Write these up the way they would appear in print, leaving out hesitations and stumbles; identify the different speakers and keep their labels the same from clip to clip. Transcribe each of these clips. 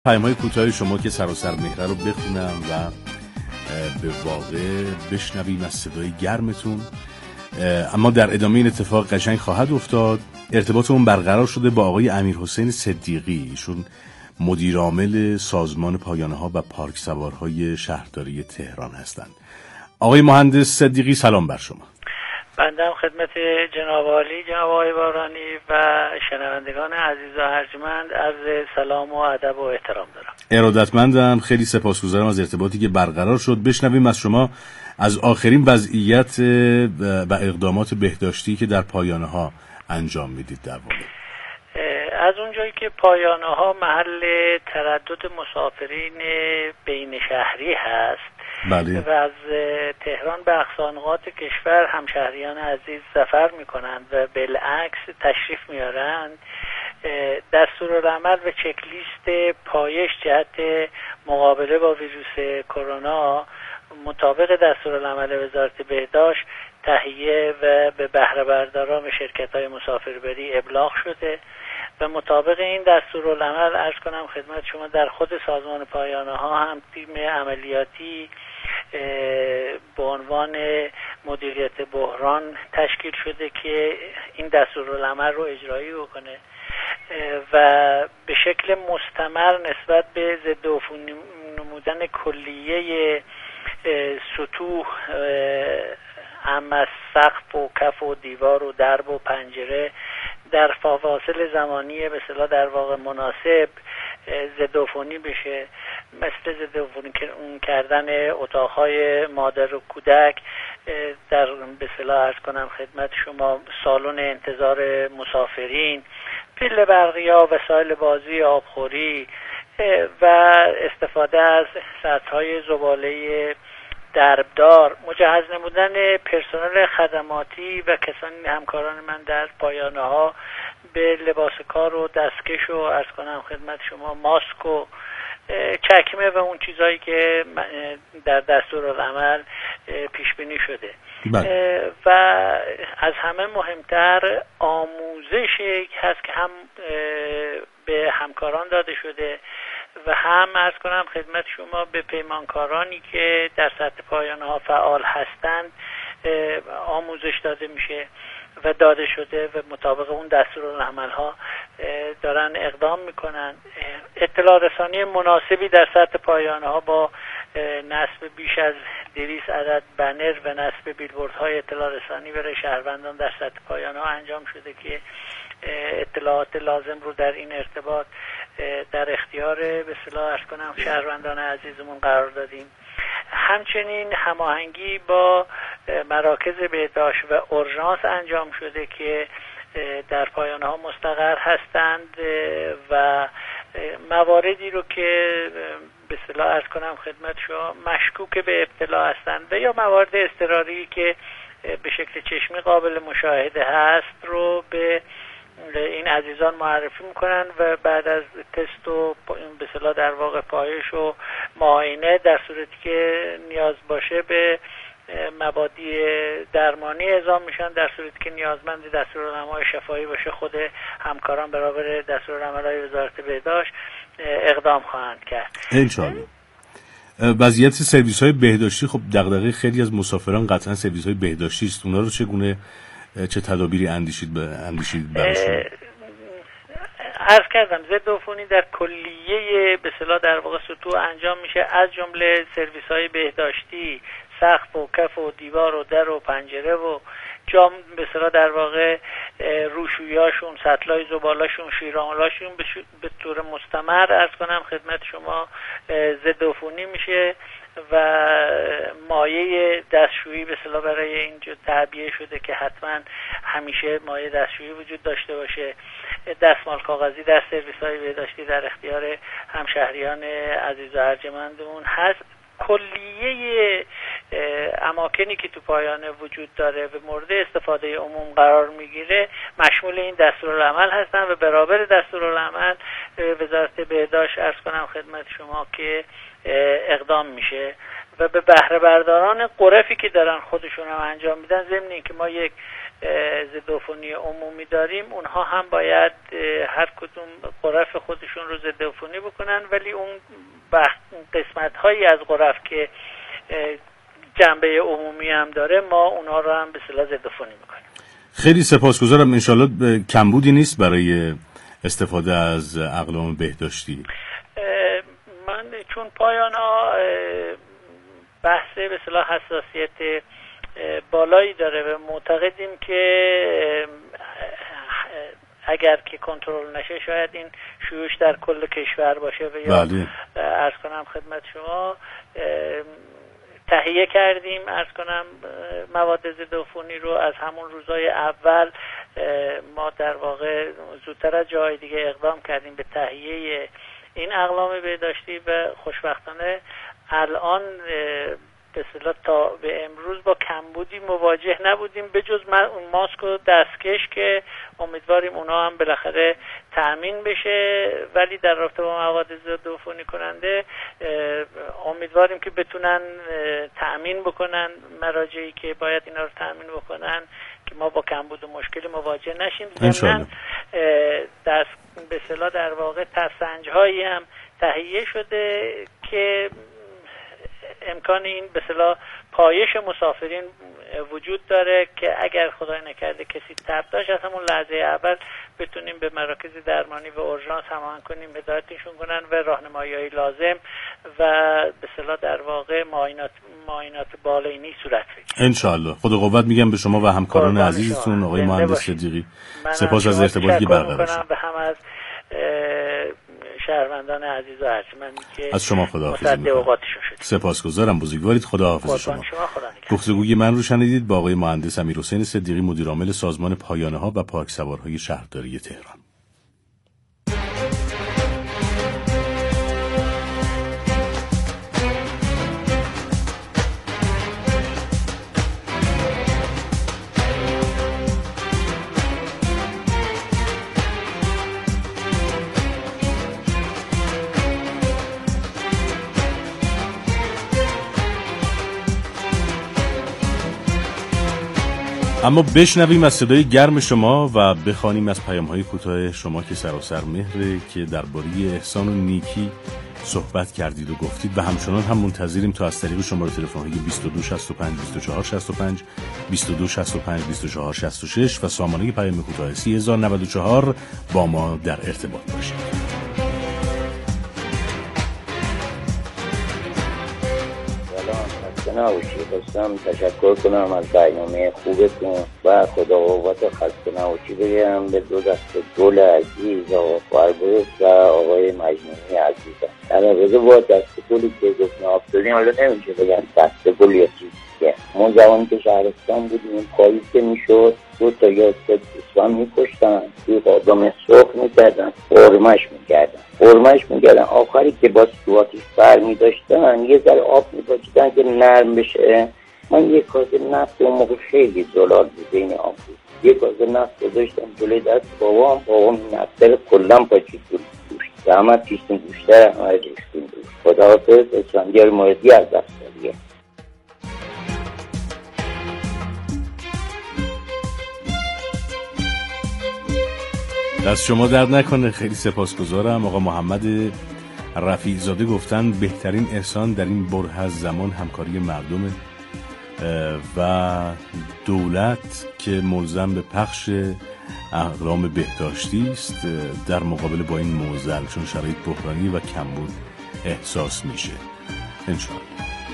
Speaker 1: پیام‌های کوتاه شما که سراسر مهره رو بخونم و به واقع بشنویم از صدای گرمتون. اما در ادامه این اتفاق قشنگ خواهد افتاد. ارتباطمون برقرار شده با آقای امیرحسین صدیقی، ایشون مدیر عامل سازمان پایانه‌ها و پارک سوارهای شهرداری تهران هستند. آقای مهندس صدیقی سلام بر شما.
Speaker 2: بنده هم خدمت جناب عالی، جناب آقای بارانی و شنوندگان عزیز و ارجمند عرض سلام و ادب و احترام دارم.
Speaker 1: ارادتمندم، خیلی سپاسگزارم از ارتباطی که برقرار شد. بشنویم از شما از آخرین وضعیت و اقدامات بهداشتی که در پایانه‌ها انجام میدید در واقع.
Speaker 2: از اونجایی که پایانه‌ها محل تردد مسافرین بین شهری هست،
Speaker 1: بله.
Speaker 2: و از تهران به اقصانقاط کشور همشهریان عزیز سفر میکنند و بالعکس تشریف میارند، دستورالعمل و چکلیست پایش جهت مقابله با ویروس کرونا مطابق دستورالعمل وزارت بهداشت تهیه و به بهره برداران و شرکت‌های مسافربری ابلاغ شده و مطابق این دستورالعمل عرض کنم خدمت شما در خود سازمان پایانه‌ها هم تیم عملیاتی به عنوان مدیریت بحران تشکیل شده که این دستورالعمل رو اجرایی بکنه و به شکل مستمر نسبت به ضد عفونی نمودن کلیه سطوح اما سقف و کف و دیوار و درب و پنجره در فواصل زمانی به اصطلاح در واقع مناسب ضد عفونی بشه، مثل ضد عفونی کردن اتاقهای مادر و کودک در به اصطلاح عرض کنم خدمت شما سالن انتظار مسافرین، پله برقی، وسایل بازی، آبخوری و استفاده از سطح‌های زباله دربدار، مجهز نمودن پرسنل خدماتی و کسانی همکاران من در پایانه‌ها به لباس کار و دستکش و عرض کنم خدمت شما ماسک و چکمه و اون چیزایی که در دستورالعمل پیش بینی شده. و از همه مهمتر آموزش هست که هم به همکاران داده شده و هم عرض کنم خدمت شما به پیمانکارانی که در سطح پایانه‌ها فعال هستند آموزش داده میشه و داده شده و مطابق اون دستورالعمل‌ها دارن اقدام میکنن. اطلاع رسانی مناسبی در سطح پایانه‌ها با نصب بیش از 200 عدد بنر و نصب بیلبوردهای اطلاع رسانی برای شهروندان در سطح پایانه‌ها انجام شده که اطلاعات لازم رو در این ارتباط در اختیار به اصطلاح عرض کنم شهروندان عزیزمون قرار دادیم. همچنین هماهنگی با مراکز بهداشت و اورژانس انجام شده که در پایانه‌ها مستقر هستند و مواردی رو که به اصطلاح عرض کنم خدمت شما مشکوک به ابتلا هستند و یا موارد اضطراری که به شکل چشمی قابل مشاهده هست رو به این عزیزان معرفی میکنن و بعد از تست و به اصطلاح در واقع پایش و معاینه در صورتی که نیاز باشه به مبادی درمانی اعزام میشن، در صورتی که نیازمند دستورالعمل شفایی باشه خود همکاران برابر دستورالعمل‌های وزارت بهداشت اقدام خواهند کرد.
Speaker 1: انشالله. وضعیت سرویس‌های بهداشتی، خب دغدغه خیلی از مسافران قطعا سرویس‌های بهداشتی است. اونا رو چه تدابیری اندیشید براشون؟
Speaker 2: عرض کردم ضد عفونی در کلیه به اصطلاح در واقع سطوح انجام میشه، از جمله سرویس‌های بهداشتی، سقف و کف و دیوار و در و پنجره و جام به اصطلاح در واقع روشویاشون، سطلای زبالاشون، شیرانلاشون به طور مستمر عرض کنم خدمت شما ضد عفونی میشه و مایع دستشویی به اصطلاح برای اینجا تعبیه شده که حتما همیشه مایع دستشویی وجود داشته باشه. دستمال کاغذی در سرویس‌های بهداشتی در اختیار همشهریان عزیز و ارجمندمون هست. کلیه اماکنی که تو پایانه وجود داره و مورد استفاده عموم قرار میگیره مشمول این دستورالعمل هستن و برابر دستورالعمل وزارت بهداشت عرض کنم خدمت شما که اقدام میشه و به بهره برداران غرفی که دارن خودشون هم انجام میدن، ضمن اینکه ما یک ضدعفونی عمومی داریم، اونها هم باید هر کدوم غرف خودشون رو ضدعفونی بکنن، ولی اون قسمت هایی از غرف که جنبه عمومی هم داره ما اونها رو هم به اصطلاح ضدعفونی میکنیم.
Speaker 1: خیلی سپاسگزارم. انشالله کمبودی نیست برای استفاده از اقلام بهداشتی.
Speaker 2: من چون پایان‌ها بحث به اصطلاح حساسیت بالایی داره و معتقدیم که اگر که کنترل نشه شاید این شیوع در کل کشور باشه و یا عرض کنم خدمت شما تهیه کردیم عرض کنم مواد ضدعفونی رو از همون روزای اول. ما در واقع زودتر از جای دیگه اقدام کردیم به تهیه این اقلام بهداشتی و خوشبختانه الان به اصطلاح تا به امروز با کمبودی مواجه نبودیم به جز اون ماسک و دستکش که امیدواریم اونا هم بالاخره تأمین بشه، ولی در رابطه با مواد ضدعفونی کننده امیدواریم که بتونن تأمین بکنن مراجعی که باید اینا رو تأمین بکنن که ما با کمبود و مشکلی مواجه نشیم. ضمناً به اصطلاح در واقع ترسنج‌هایی هم تهیه شده که امکان این به اصطلاح پایش مسافرین وجود داره که اگر خدای نکرده کسی تب داشت از همون لحظه اول بتونیم به مراکز درمانی و اورژانس هماهنگ کنیم، هدایتشون کنن و راهنمایی‌های لازم و به اصطلاح در واقع معاینات بالینی صورت بگیره.
Speaker 1: ان شاء الله. خدا قوت میگم به شما و همکاران عزیزتون آقای مهندس صدیقی. سپاس از ارتباطی برقرار شد.
Speaker 2: و هم از شهروندان عزیز و ارجمندی که
Speaker 1: از شما خداحافظی می‌کنم. سپاسگزارم. بزرگوارید. خداحافظ شما. گفتگوی من رو شنیدید با آقای مهندس امیرحسین صدیقی، مدیر عامل سازمان پایانه‌ها و پارکسوارهای شهرداری تهران. اما بشنویم از صدای گرم شما و بخوانیم از پیام‌های کوتاه شما که سراسر مهره که درباره احسان و نیکی صحبت کردید و گفتید و همچنان هم منتظریم تا از طریق شماره تلفن‌های 22 65 24 65 22 65 24 66 و سامانه پیام کوتاه 3094 با ما در ارتباط باشید.
Speaker 3: خواستم تشکر کنم از برنامه خوبتون و خدا قوت و خسته نباشی بگم به دو دست گل عزیز آقا فربوس و آقای مجنونی عزیزم. در رابطه با دست گلی که گفتن افتادیم، حالا نمیشه بگم دست گل یا چیزی که ما زمانی که شهرستان بودیم پاییز که میشد 2 تا یا 3 دوستان میکشتن، توی قادم سرخ میکردن، قرمش میکردن آخری که با سواتیش بر میداشتن یه ذره آب میپاچیدن که نرم بشه. من یه کاسه نفت اون موقع خیلی زلال بود این آب بود، یه کاسه نفت گذاشتم جلوی دست بابام نفت رو کلن پاچید بود دوش زحمت پیشتیم دوشتر همه ریختیم دوش. خداحافظ. اسفندیار موردی از دفتریه.
Speaker 1: دست شما درد نکنه. خیلی سپاسگزارم. آقا محمد رفیع زاده گفتن بهترین احسان در این بره از زمان همکاری مردم و دولت که ملزم به پخش اقلام بهداشتی است در مقابل با این معضل، چون شرایط بحرانی و کمبود احساس میشه. انشاءالله.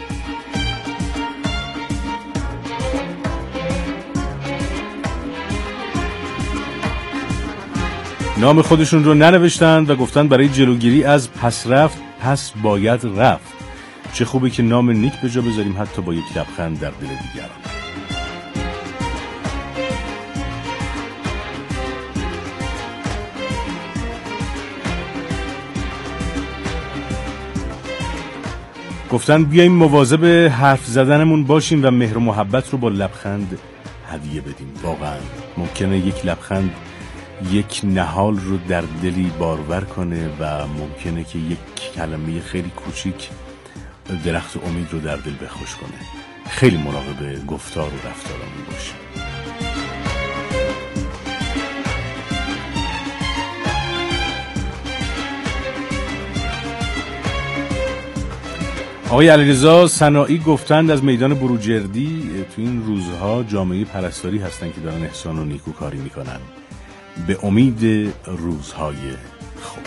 Speaker 1: نام خودشون رو ننوشتند و گفتن برای جلوگیری از پس رفت پس باید رفت. چه خوبه که نام نیک به جا بذاریم حتی با یک لبخند در دل دیگران. گفتن بیاییم مواظب حرف زدنمون باشیم و مهر و محبت رو با لبخند هدیه بدیم. واقعا ممکنه یک لبخند یک نهال رو در دلی بارور کنه و ممکنه که یک کلمه خیلی کوچیک درخت امید رو در دل بخوش کنه. خیلی مراقب گفتار و رفتارمون باشیم. آقای علیرضا صناعی گفتند از میدان بروجردی تو این روزها جامعه پرستاری هستن که دارن احسان و نیکوکاری میکنن به امید روزهای خوب.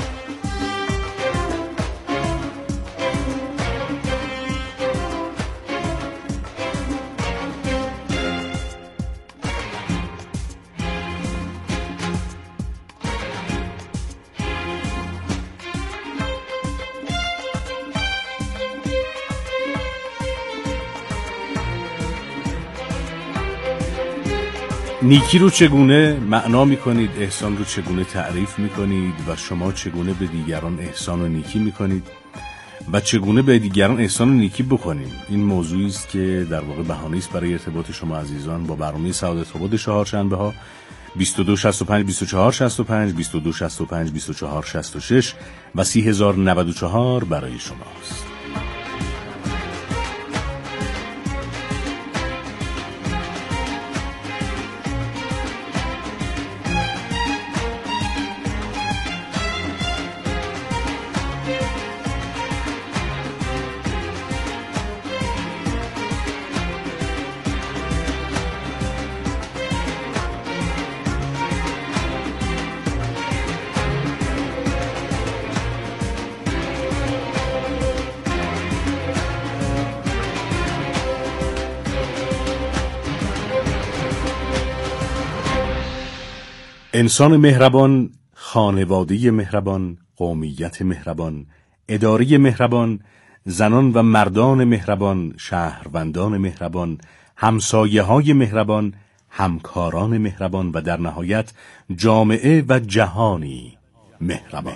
Speaker 1: نیکی رو چگونه معنا میکنید؟ احسان رو چگونه تعریف میکنید؟ و شما چگونه به دیگران احسان و نیکی میکنید؟ و چگونه به دیگران احسان و نیکی بکنیم؟ این موضوعی است که در واقع بهانه است برای ارتباط شما عزیزان با برنامه سعادت آباد چهارشنبه ها 2265 2465 2265 2466 و 3094 برای شماست. انسان مهربان، خانواده مهربان، قومیت مهربان، اداره مهربان، زنان و مردان مهربان، شهروندان مهربان، همسایه های مهربان، همکاران مهربان و در نهایت جامعه و جهانی مهربان.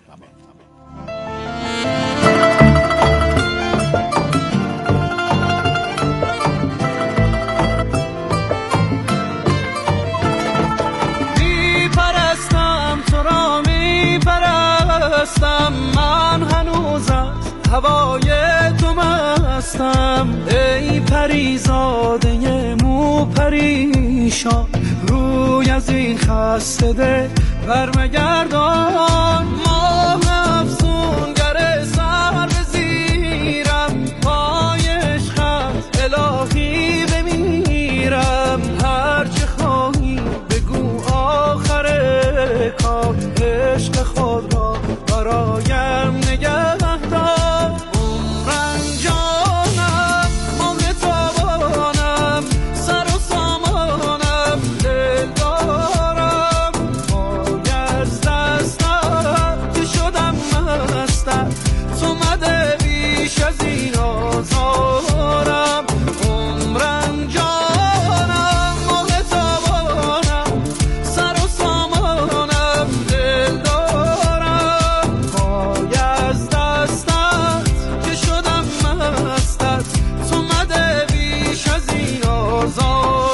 Speaker 4: من هنوز از هوای تو مستم، ای پریزاده مو پریشان، روی از این خسته دل برمگردان. ماه افسونگر سر بزیرم، پای عشقت الهی بمیرم. هرچه خواهی بگو آخر کار، عشق خود را برایم نگه دار. عمرم جانم ماه تابانم، سر و سامانم دل دارم. پای از دستم که شدم مستم، تو مده بیش از این آزارم. عمرم جانم ماه تابانم، سر و سامانم دل دارم. پای از دستت که شدم مستت، تو مده بیش از این آزارم.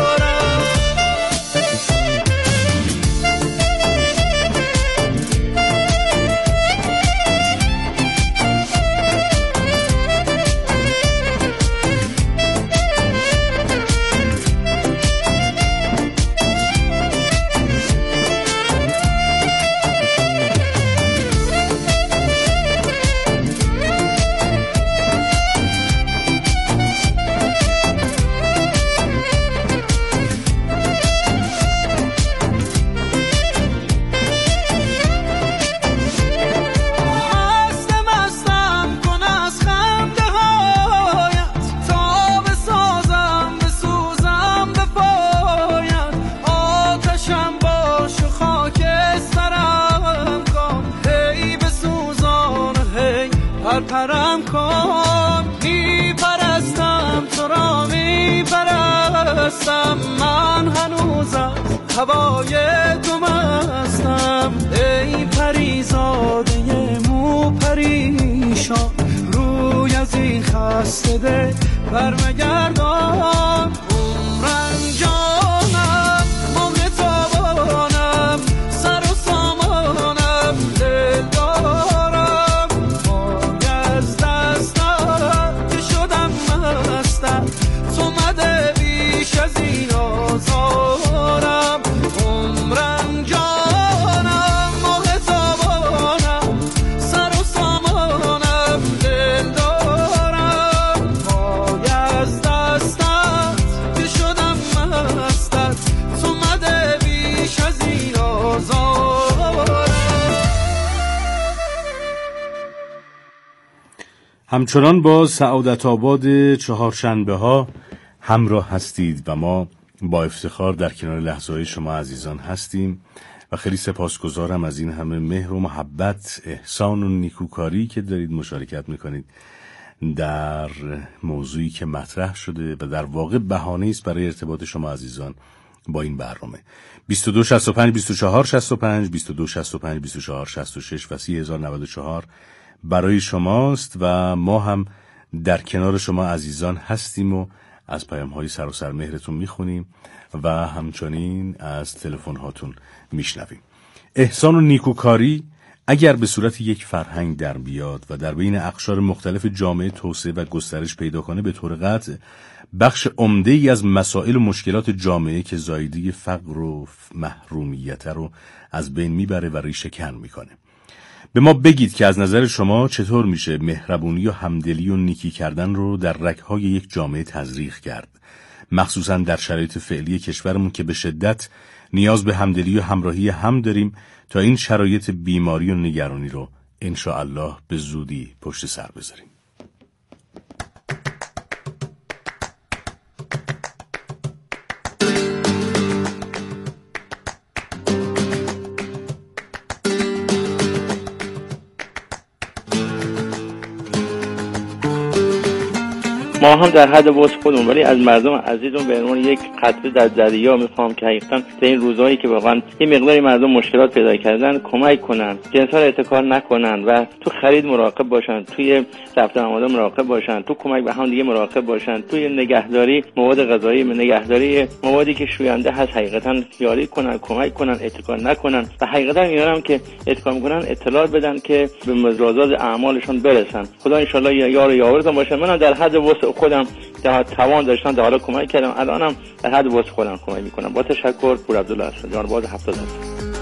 Speaker 4: مستم کن از خنده هایت، تا بسازم بسوزم به پایت. آتشم باش و خاک سرم کن، هی بسوزان هی پرپرم کن. میپرستم تو را میپرستم، من هنوز از هوای تو مستم. ای پریزاده مو پریشان، روی از این خسته دل برمگردان. عمرم جانم ماه تابانم، سر و سامانم دل دارم. پای از دستم که شدم مستم، تو مده بیش از این آزارم. عمرم جانم ماه تابانم، سر و سامانم دل دارم.
Speaker 1: همچنان با سعادت آباد چهارشنبه ها همراه هستید و ما با افتخار در کنار لحظه‌های شما عزیزان هستیم و خیلی سپاسگزارم از این همه مهر و محبت، احسان و نیکوکاری که دارید مشارکت میکنید در موضوعی که مطرح شده و در واقع بهانه است برای ارتباط شما عزیزان با این برنامه. 22 65 24 65 22 65 24 66 و 3094 برای شماست و ما هم در کنار شما عزیزان هستیم و از پیام‌های سر و سر مهرتون میخونیم و همچنین از تلفن هاتون میشنویم. احسان و نیکوکاری اگر به صورت یک فرهنگ در بیاد و در بین اقشار مختلف جامعه توسعه و گسترش پیدا کنه، به طور قطع بخش عمده‌ای از مسائل و مشکلات جامعه که زایده فقر و محرومیت رو از بین میبره و ریشه کن میکنه. به ما بگید که از نظر شما چطور میشه مهربونی و همدلی و نیکی کردن رو در رگ‌های یک جامعه تزریق کرد، مخصوصا در شرایط فعلی کشورمون که به شدت نیاز به همدلی و همراهی هم داریم تا این شرایط بیماری و نگرانی رو انشاءالله به زودی پشت سر بذاریم.
Speaker 5: ما هم در حد وسع خودمون، ولی از مردم عزیزمون به عنوان یک قطره در دریا میخوام که حقیقتا در این روزهایی که واقعا یه مقداری مردم مشکلات پیدا کردن کمک کنن، جنس‌ها رو اتکار نکنن و تو خرید مراقب باشن، توی رفت آمد مراقب باشن، تو کمک به هم دیگه مراقب باشن، توی نگهداری مواد غذایی، نگهداری موادی که شوینده هست حقیقتا یاری کنن، کمک کنن، اتکار نکنن و حقیقتا اینا هم که اتکار میکنن اطلاع بدن که به مجازات اعمالشون برسن. خدا ان شاء الله یار و یاورتون باشه. منم در حد وسع خودم در توان داشتم تا حالا کمک کردم، الانم در حد وسع خودم کمک میکنم. با تشکر. پور عبدالله هستم، جانباز 70 هستم.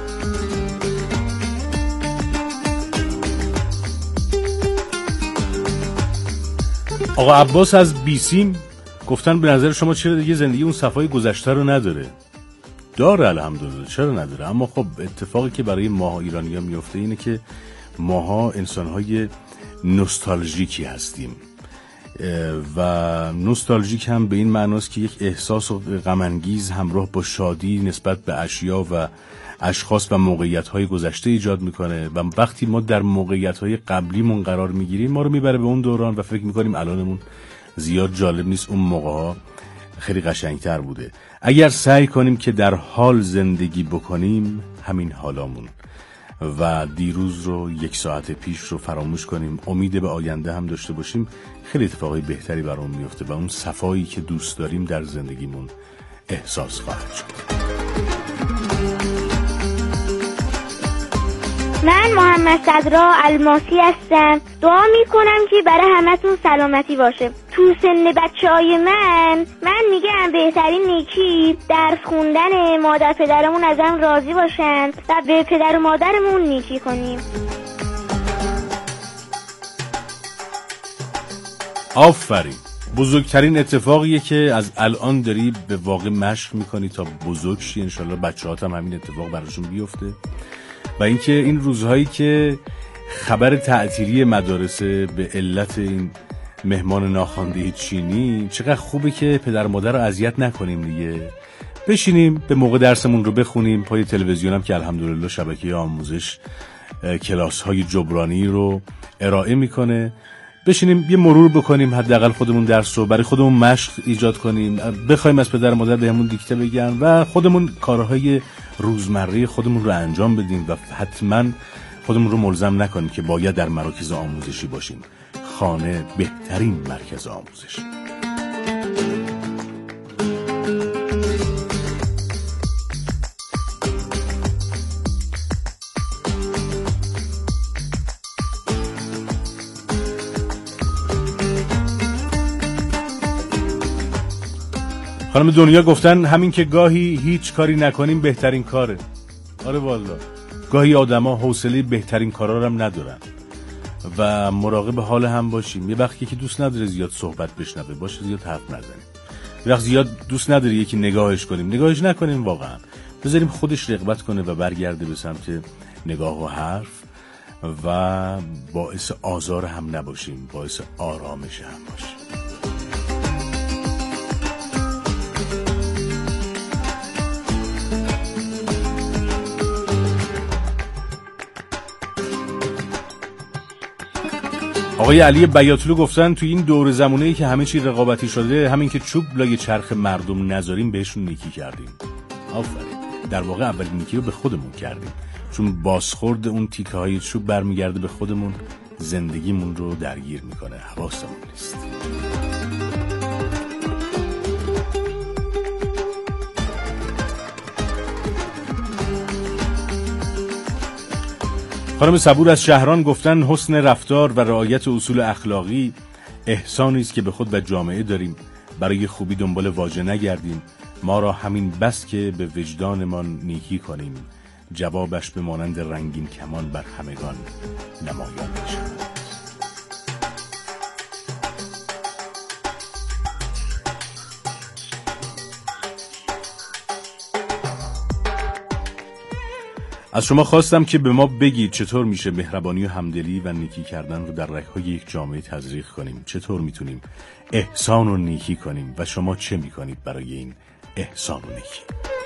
Speaker 1: آقا عباس از بیسیم گفتن به نظر شما چرا دیگه زندگی اون صفای گذشته رو نداره؟ داره الحمدلله، چرا نداره؟ اما خب اتفاقی که برای ماها ایرانی‌ها میفته اینه که ماها انسان‌های نوستالژیکی هستیم و نوستالژیک هم به این معناست که یک احساس غم‌انگیز همراه با شادی نسبت به اشیا و اشخاص و موقعیت‌های گذشته ایجاد میکنه و وقتی ما در موقعیت‌های قبلیمون قرار میگیریم ما رو میبره به اون دوران و فکر میکنیم الانمون زیاد جالب نیست، اون موقع‌ها خیلی قشنگتر بوده. اگر سعی کنیم که در حال زندگی بکنیم، همین حالامون و دیروز رو، یک ساعت پیش رو فراموش کنیم، امید به آینده هم داشته باشیم، خیلی اتفاقای بهتری برامون میفته و اون صفایی که دوست داریم در زندگیمون احساس خواهد شد.
Speaker 6: من محمد صدرا الماسی هستم. دعا میکنم که برای همتون سلامتی باشه. تو سن بچه‌های من میگم بهترین نیکی درس خوندن، مادر پدرمون ازم راضی باشن و به پدر و مادرمون نیکی کنیم.
Speaker 1: آفرین. بزرگترین اتفاقیه که از الان داری به واقع مشق میکنی تا بزرگ شی، انشالله بچه‌هات هم همین اتفاق براشون بیفته. و اینکه این روزهایی که خبر تعطیلی مدارس به علت این مهمان ناخوانده چینی، چقدر خوبه که پدر مادر رو اذیت نکنیم دیگه، بشینیم به موقع درسمون رو بخونیم، پای تلویزیون هم که الحمدلله شبکه آموزش کلاس‌های جبرانی رو ارائه میکنه، بشینیم یه مرور بکنیم، حداقل خودمون درس رو برای خودمون مشق ایجاد کنیم، بخوایم از پدر مادر بهمون دیکته بگن و خودمون کارهای روزمره خودمون رو انجام بدیم و حتما خودمون رو ملزم نکنیم که باید در مراکز آموزشی باشیم. خانه بهترین مرکز آموزش. خانم دنیا گفتن همین که گاهی هیچ کاری نکنیم بهترین کاره. آره والا، گاهی آدما حوصله بهترین کارا رو هم ندارن و مراقب حال هم باشیم. یه وقتی که دوست نداره زیاد صحبت بشنوه باشه، زیاد حرف نزنیم. یه وقت زیاد دوست نداره یکی نگاهش کنیم، نگاهش نکنیم، واقعا بذاریم خودش رغبت کنه و برگرده به سمت نگاه و حرف و باعث آزار هم نباشیم، باعث آرامش هم باشیم. آقای علی بیاتلو گفتن تو این دور زمانه‌ای که همه چی رقابتی شده، همین که چوب لای چرخ مردم نذاریم بهشون نیکی کردیم. آفرین. در واقع اولین نیکی رو به خودمون کردیم، چون بازخورد اون تیکه های چوب برمیگرده به خودمون، زندگیمون رو درگیر میکنه، حواسمون نیست. خانم صبور از شهران گفتن حسن رفتار و رعایت اصول اخلاقی احسانی است که به خود و جامعه داریم. برای خوبی دنبال واژه نگردیم، ما را همین بس که به وجدانمان نیکی کنیم. جوابش به مانند رنگین کمان بر همگان نمایان می‌شود. از شما خواستم که به ما بگید چطور میشه مهربانی و همدلی و نیکی کردن رو در رگ‌های یک جامعه تزریق کنیم. چطور میتونیم احسان و نیکی کنیم و شما چه میکنید برای این احسان و نیکی؟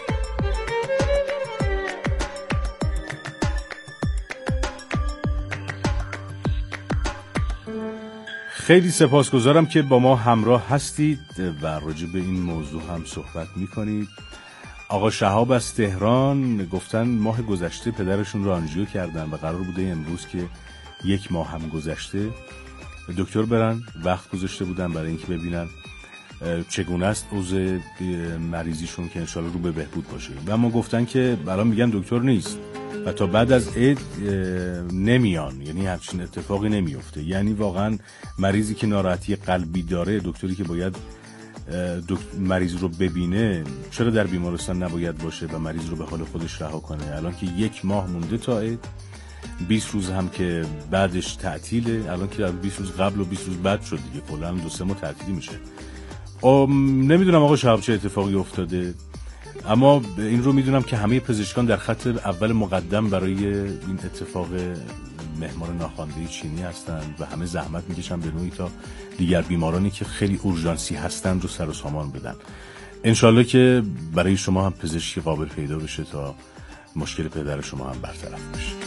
Speaker 1: خیلی سپاسگزارم که با ما همراه هستید و راجع به این موضوع هم صحبت میکنید. آقا شهاب از تهران گفتن ماه گذشته پدرشون رو آنژیو کردن و قرار بوده امروز که 1 ماه هم گذشته دکتر برن، وقت گذاشته بودن برای اینکه ببینن چگونه است اوضاع مریضیشون که انشالله رو به بهبود باشه. و ما گفتن که الان میگن دکتر نیست و تا بعد از عید نمیان، یعنی همچین اتفاقی نمیفته. یعنی واقعا مریضی که ناراحتی قلبی داره، دکتری که باید مریض رو ببینه، چرا در بیمارستان نباید باشه و مریض رو به حال خودش رها کنه؟ الان که 1 ماه مونده تا عید، 20 روز هم که بعدش تعطیله، الان که 20 روز قبل و 20 روز بعد شد دیگه، کلا 2-3 ماه تعطیلی میشه. نمیدونم آقا شهاب چه اتفاقی افتاده، اما این رو میدونم که همه پزشکان در خط اول مقدم برای این اتفاق مهمان ناخوانده چینی هستند و همه زحمت میکشن به نوعی تا دیگر بیمارانی که خیلی اورژانسی هستند رو سر و سامان بدن. انشالله که برای شما هم پزشکی قابل پیدا بشه تا مشکل پدر شما هم برطرف بشه.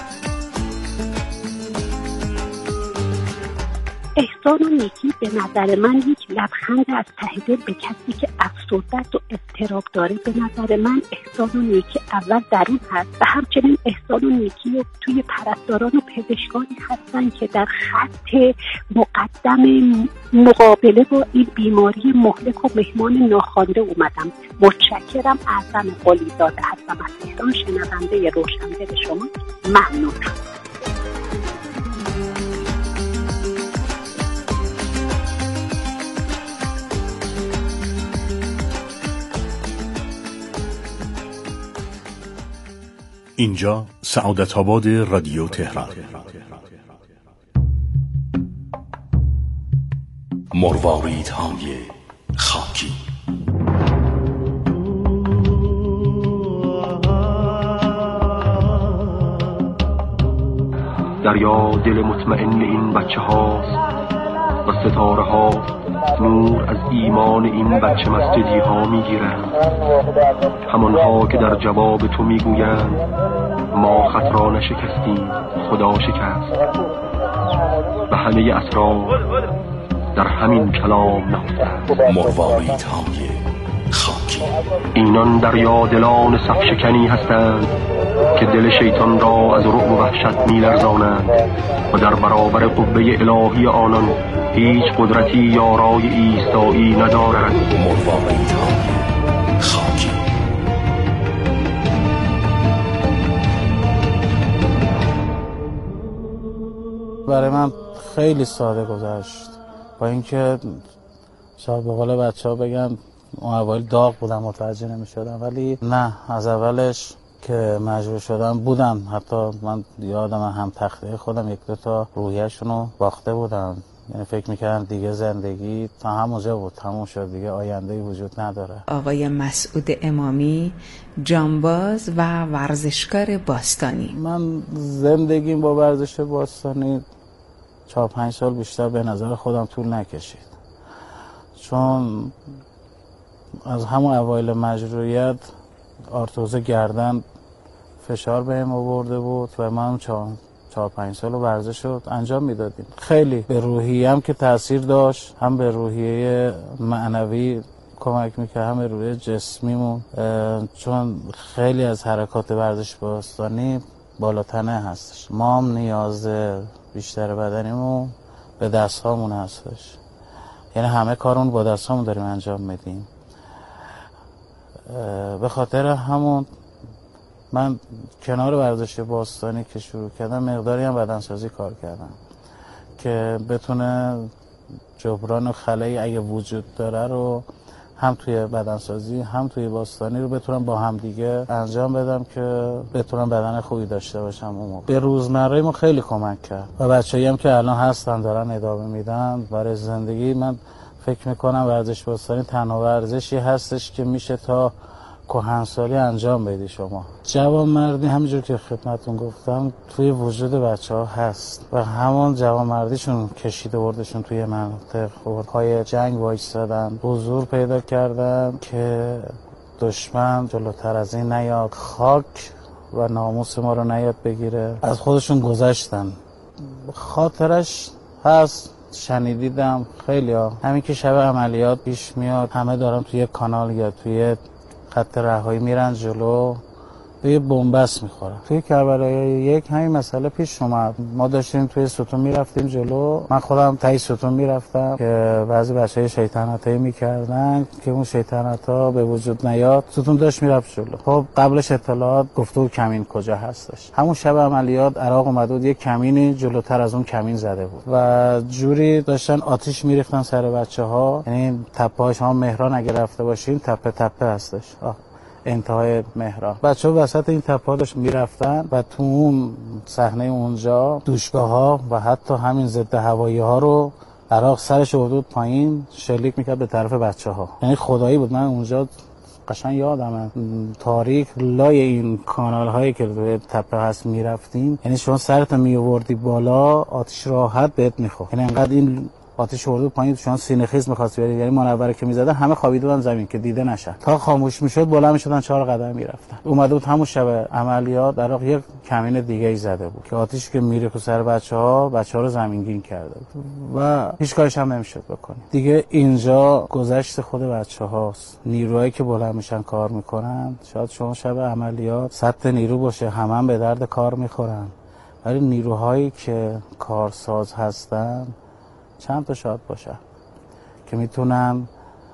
Speaker 7: احسان و نیکی به نظر من یک لبخند از ته دل به کسی که افسرده و اضطراب داره. به نظر من احسان و نیکی اول درون هست و همچنین احسان و نیکی توی پرستاران و پزشکانی هستن که در خط مقدم مقابله با این بیماری مهلک و مهمان ناخوانده اومدم. متشکرم. اعظم قلیزاده هستم از تهران، شنونده روشنده شما. ممنونم.
Speaker 1: اینجا سعادت آباد رادیو تهران. مرواریدهای خاکی.
Speaker 8: دریا دل مطمئن این بچه هاست و ستاره ها نور از ایمان این بچه مسجدی ها می گیرند، همانها که در جواب تو می گویند ما خط را نشکستیم خدا شکست و همه اسرار در همین کلام نهفته.
Speaker 1: مرواریدهای خاکی.
Speaker 8: اینان دریا دلان صف شکنی هستند که دل شیطان را از رعب و وحشت می لرزانند و در برابر قوه الهی آنان هیچ قدرتی یارای ایستایی ندارد.
Speaker 1: مرواریدهای خاکی.
Speaker 9: برای من خیلی ساده گذشت، با اینکه شاید به قول بچه ها بگم اون اوایل داغ بودم متوجه نمی شدم، ولی نه، از اولش که مجبور شدم بودم، حتی من یادم هم تخته خودم 1-2 تا روحیه‌شون رو باخته بودم یعنی فکر میکردم دیگه زندگی تا همونجا بود، تموم شد دیگه، آینده‌ای وجود نداره.
Speaker 10: آقای مسعود امامی، جانباز و ورزشکار باستانی.
Speaker 9: من زندگیم با ورزش باستانی 4-5 سال بیشتر به نظر خودم طول نکشید، چون از همون اوایل مجروحیت آرتروز گردن فشار بهم آورده بود و من 4-5 سال ورزش رو انجام میدادیم. خیلی به روحیه‌ام که تاثیر داشت، هم به روحیه معنوی کمک میکرد، هم به روحیه جسمیمون، چون خیلی از حرکات ورزش باستانی بالاتنه هستش. ما هم نیاز بیشتر بدنیمون به دستهامون هستش، یعنی همه کارون با دستهامون داریم انجام میدیم. به خاطر همون من کنار ورزش باستانی که شروع کردم مقداری هم بدنسازی کار کردم که بتونه جبران خلایی اگه وجود داره رو هم توی بدنسازی هم توی باستانی رو بتونم با هم دیگه انجام بدم که بتونم بدن خوبی داشته باشم. اون موقع به روزمره ما خیلی کمک کرد و بچه‌ای هم که الان هستن دارن ادامه میدن برای زندگی. من فکر میکنم ورزش باستانی تنها ورزشی هستش که میشه تا کهنسالی انجام بدی. شما جوانمردی همینجور که خدمتتون گفتم توی وجود بچه‌ها هست و همون جوانمردیشون کشیده بردشون توی مناطق پای جنگ وایسادن، حضور پیدا کردن که دشمن جلوتر از این نیاد، خاک و ناموس ما رو نیاد بگیره. از خودشون گذشتن. خاطرش هست، شنیدیدم خیلی ها. همین که شب عملیات پیش میاد همه دارن توی کانال یا توی خط رهایی میرن جلو، توی بنبست میخورن. توی کربلای 1 همین مسئله پیش اومد. ما داشتیم توی ستون میرفتیم جلو، من خودم تایی ستون میرفتم که بعضی بچه‌ها شیطنتایی میکردن که اون شیطنت‌ها به وجود نیاد، ستون داشت میرفت جلو. خب قبلش اطلاعات گفته بود کمین کجا هستش. همون شب عملیات عراق اومده بود یک کمینی جلوتر از اون کمین زده بود و جوری داشتن آتیش میریختن سر بچه‌ها. یعنی تپه‌هاش هم مهران اگه رفته باشین تپه تپه هستش، انتهای مهران. بچه‌ها وسط این تپه‌ها داشت میرفتن و تو اون صحنه اونجا دوشگاه‌ها و حتی همین ضد هوایی‌ها رو عراق سرش آورد پایین شلیک میکرد به طرف بچه‌ها. یعنی خدایی بود. من اونجا قشنگ یادمه تاریک لای این کانال هایی که روی تپه هست میرفتیم، یعنی شما سرت میآوردی بالا آتش راحت بهت میخورد. یعنی انقدر این آتش اردو پایین شما سینه خیز می‌خواست بیاری، یعنی منوره که می‌زدن همه خوابیده بودن زمین که دیده نشه. تا خاموش میشد بلند می‌شدن 4 قدم میرفتن. اومده بود همون شب عملیات عراق یک کمین دیگه ای زده بود که آتیشی که میره تو سر بچه‌ها رو زمینگیر کرده بود و هیچ کارش هم نمی‌شد بکنی. دیگه اینجا گذشت خود بچه‌هاست. نیروهایی که بلند میشن کار میکنن، شاید شما شب عملیات 100 نیرو باشه هم به درد کار میخورن، ولی نیروهایی که کارساز هستن چند تا شاید باشه که میتونن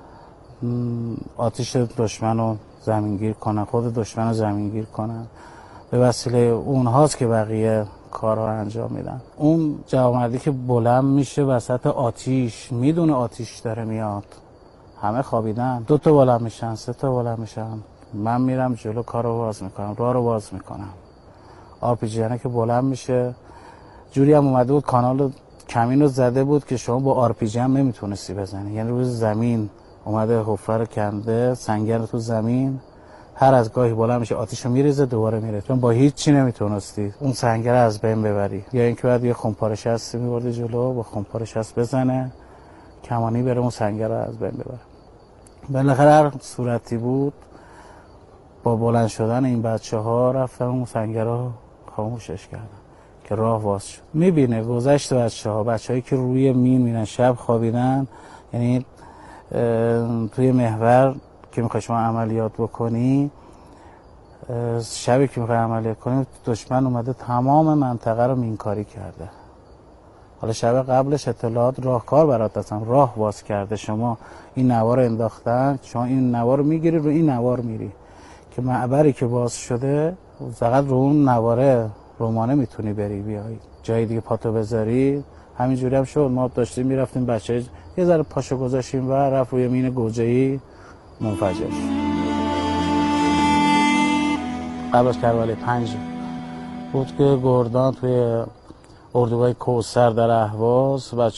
Speaker 9: آتش دشمن رو زمینگیر کنن، خود دشمن رو زمینگیر کنن. به وسیله اونهاست که بقیه کارها انجام میدن. اون جوانمردی که بلند میشه وسط آتیش، میدونه آتیش داره میاد، همه خوابیدن، 2 تا بلند میشن، 3 تا بلند میشن، من میرم جلو کارو باز میکنم، راه رو باز میکنم. آرپیجیانه که بلند میشه جوری هم اومده بود کانال کمین رو زده بود که شما با آرپیجی هم نمیتونستی بزنی. یعنی روی زمین اومده حفره رو کنده، سنگر رو تو زمین، هر از گاهی بلند میشه آتیشو میریزه دوباره میره، چون با هیچ چی نمیتونستی اون سنگر از بین ببری. یا اینکه بعد یه خمپاره شست میبردی جلو، با خمپاره شست بزنه کمانی بره اون سنگر رو از بین ببره. بالاخره هر صورتی بود با بلند شدن این بچه‌ها رفتن اون سنگر رو خاموشش کردن که راه باز شد. میبینه گذشت بچه‌هایی که روی مین میرن شب خوابیدن. یعنی توی محور که میخوای شما عملیات بکنی، شبی که میخوای عملیات کنی دشمن اومده تمام منطقه رو مینکاری کرده. حالا شب قبلش اطلاعات راهکار برات هستن، راه باز کرده، شما این نوار رو انداختن، شما این نوار رو میگیری رو این نوار میری که معبری که باز شده فقط رو اون نواره رومانه میتونی بری بیایی، جای دیگه پاتو بذاری. همینجوری هم شد. ما داشتیم میرفتیم بچه یه ذره پاشو گذاشتیم و رفت روی مین گوجه‌ای منفجر شد. قبلش کربلای 5 بود که گردان توی اردوگاه کوثر در اهواز بچه